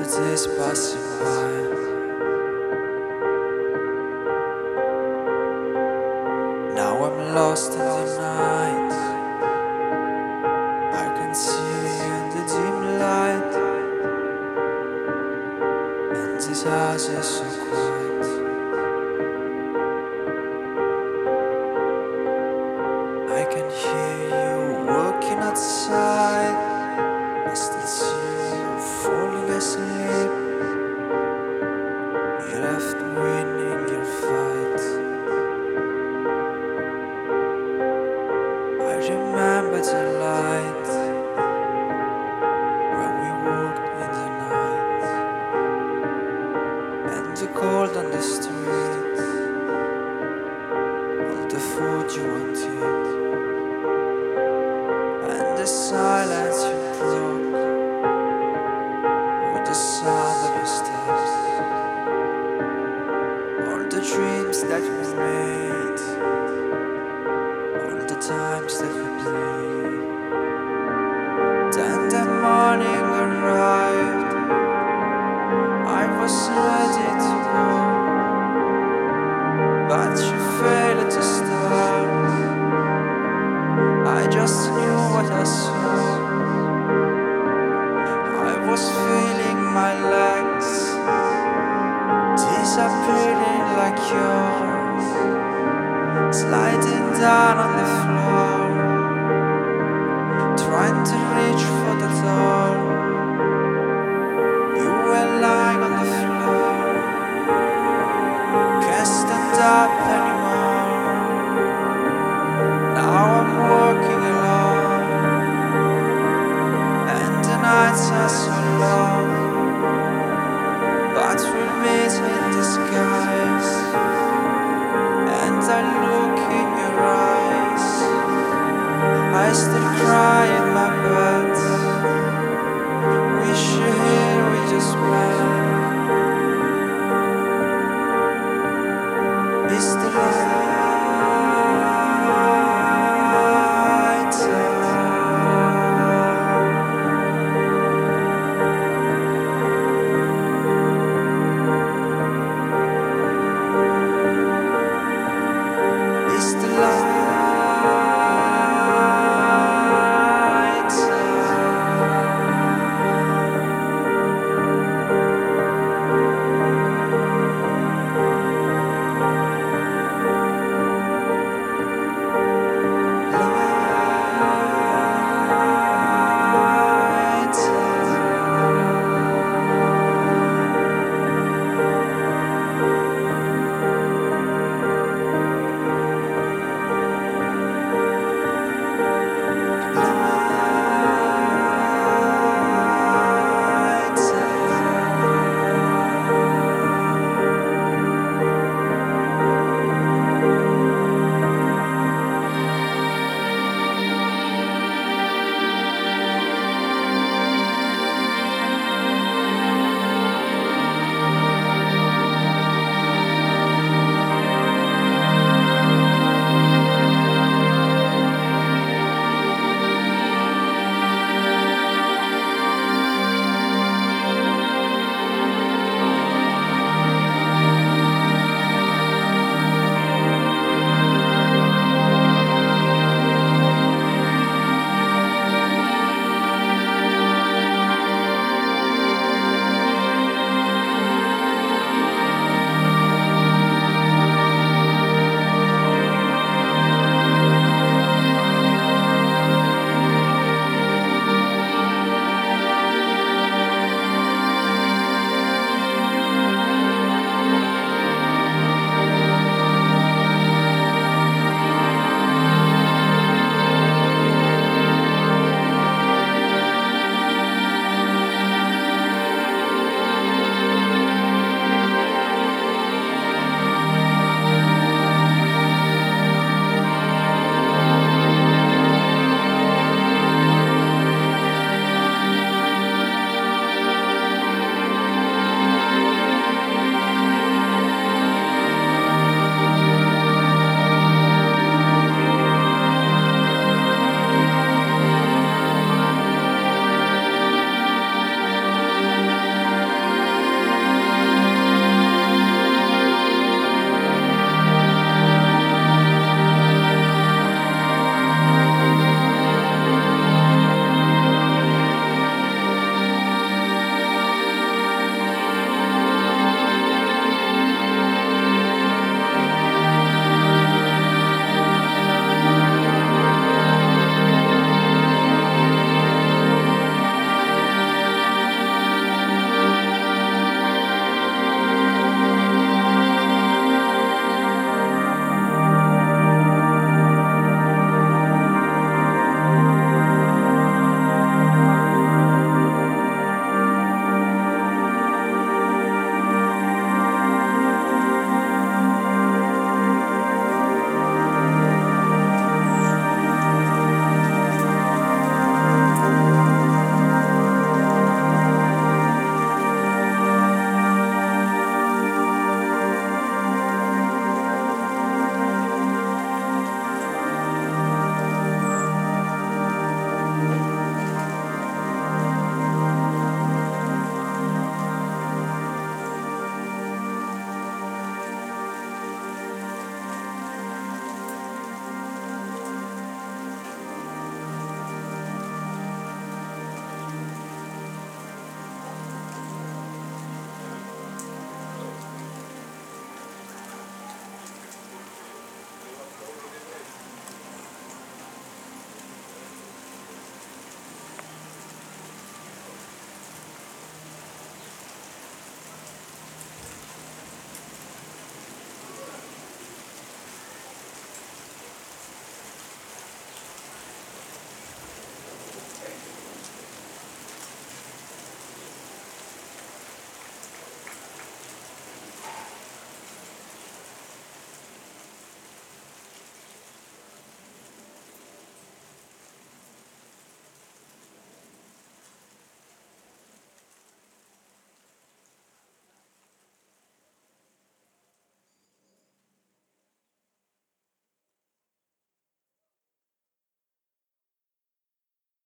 the days passing by. Now I'm lost in the night. I can see in the dim light, and this house is so quiet. I can hear you walking outside. I still see you falling asleep. You left winning your fight. I remember the light when we walked in the night, and the cold on the street, all the food you wanted, and the silence you broke with the sound of your steps. All the dreams that we made, all the times that we played. Then the morning arrived, I was ready to go, but you failed to start. I just knew what I saw. I was feeling my legs disappearing like yours, sliding down on the floor.